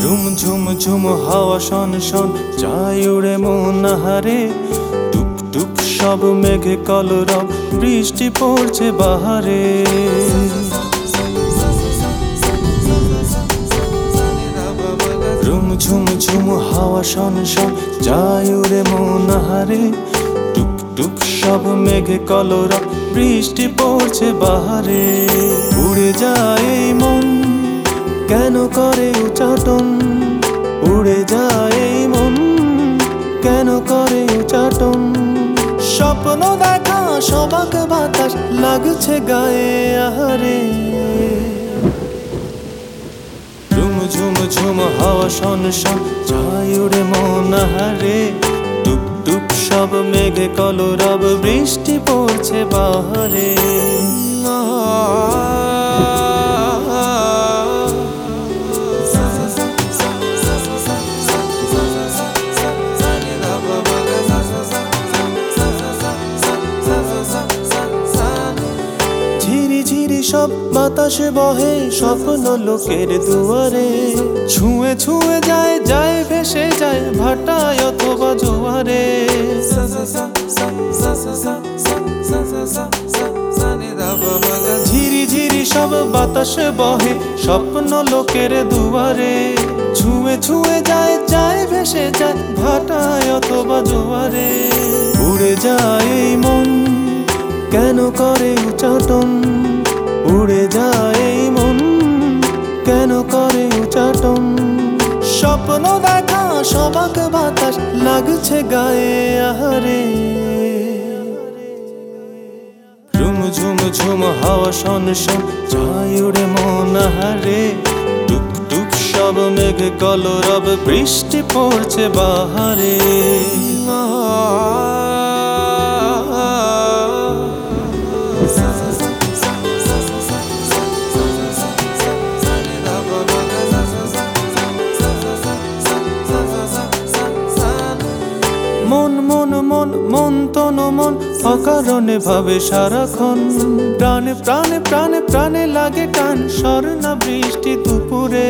ঝুম ঝুম ঝুম হাওয়া শন শন যায় উড়ে মন হারে। টুপ টুপ সব মেঘে কলরব, বৃষ্টি পড়ছে বাহারে। ঝুম ঝুম ঝুম হাওয়া শন শন যায় উড়ে মন হারে। টুপ টুপ সব মেঘে কলরব, বৃষ্টি পড়ছে বাহারে। উড়ে যায় এই মন, কেন করে উচাটন? উড়ে যায় এই মন, কেন করে উচাটন? স্বপ্ন দেখা সবাক বাতাস লাগছে গায়ে আহারে। ঝুম ঝুম ঝুম হাওয়া শন শন যায় উড়ে মন হারে। টুপ টুপ সব মেঘে কলরব, বৃষ্টি পড়ছে বাহারে। ঝিরি ঝিরি সব বাতাসে বহে স্বপ্ন লোকের দুয়ারে। ছুঁয়ে ছুঁয়ে যায় যায় ভেসে যায় ভাটায় অথবা জোয়ারে। ঝিরি ঝিরি সব বাতাসে বহে স্বপ্ন লোকের দুয়ারে। ছুঁয়ে ছুঁয়ে যায় যায় ভেসে যায় ভাটায় অথবা জোয়ারে। উড়ে যায় এই মন, কেন করে উচাটন? উড়ে যায় এই মন, কেন করে উচাটন? স্বপ্ন দেখা সবাক বাতাস লাগছে গায়ে আহারে। ঝুম ঝুম ঝুম হাওয়া শন শন যায় উড়ে মন হারে। টুপ টুপ সব মেঘে কলরব, বৃষ্টি পড়ছে বাহারে। মন মন মন মন তন মন অকারণে ভাবে সারাক্ষণ। প্রাণে প্রাণে প্রাণে প্রাণে লাগে টান, স্বর্ণা বৃষ্টি দুপুরে।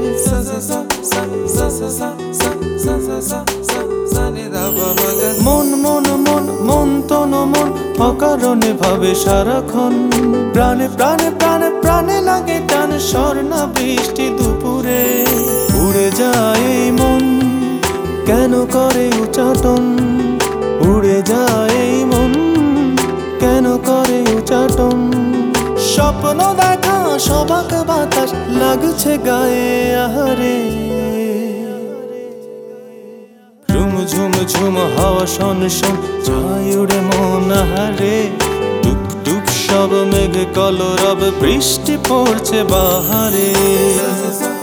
মন মন মন মন তন মন অকারণে ভাবে সারাক্ষণ। প্রাণে প্রাণে প্রাণে প্রাণে লাগে টান, স্বর্ণা বৃষ্টি দুপুরে। উড়ে যায় এই মন, কেন করে উচাটন? উড়ে যায় এই মন, কেন করে উচাটন? স্বপ্ন দেখা সবাক বাতাস লাগছে গায়ে আহারে। ঝুম ঝুম ঝুম হাওয়া শন শন যায় উড়ে মন হারে। টুপ টুপ সব মেঘে কলরব, বৃষ্টি পড়ছে বাহারে।